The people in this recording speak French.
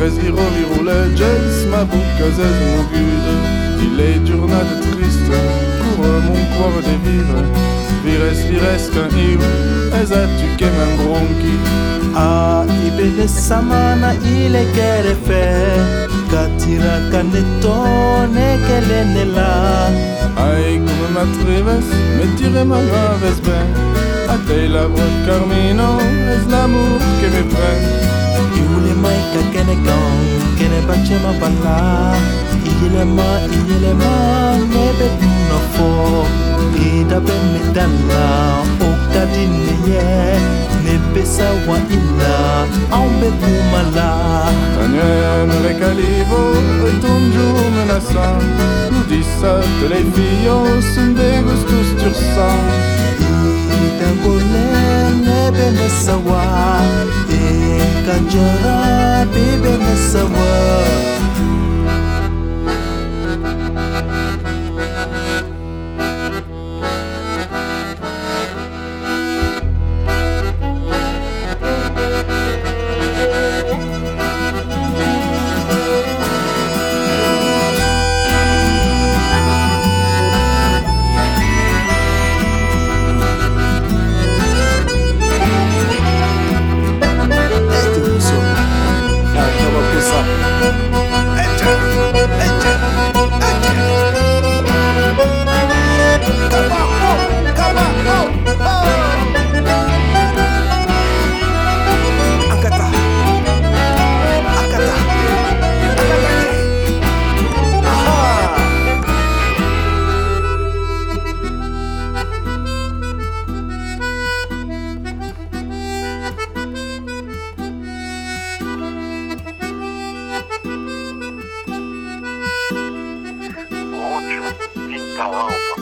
Vires virule, Jace, ma boucazez, mon gude. Il est journade triste, cours mon corps de vivre. Vires qu'un hiu, tu que même bronchi. Ah, ibele samana ile kere fe Katira kanetone kelenela. Ai, come m'attrives, me tire ma mauvaise ben. A te la voix Carmino, est l'amour que me prend. Iule maika kene gong, kene bache ma bala. Iyele ma nebe no fo. Ida ben medala, okadine ye. Nebesa wa ila, ambe kumala. Daniel recalivo, retombe menaçant. Nous dit ça, de les filles, sont des gustos tursants. Ida gole nebe nesawa, e kanjara bebe nesawa. Ótimo, então,